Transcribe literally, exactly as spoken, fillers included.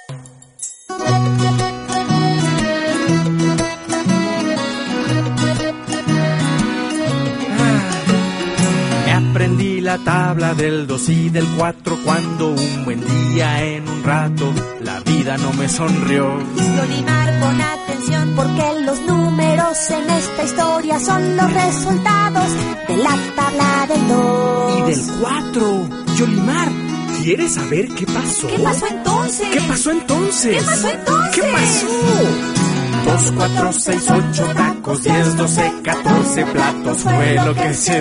Aprendí la tabla del dos y del cuatro cuando un buen día en un rato la vida no me sonrió. Yolimar, pon atención porque los números en esta historia son los resultados de la tabla del dos. Y del cuatro. Yolimar, ¿quieres saber qué pasó? ¿Qué pasó entonces? ¿Qué pasó entonces? ¿Qué pasó entonces? ¿Qué pasó? Dos, cuatro, seis, ocho tacos, diez, doce, catorce platos fue lo que se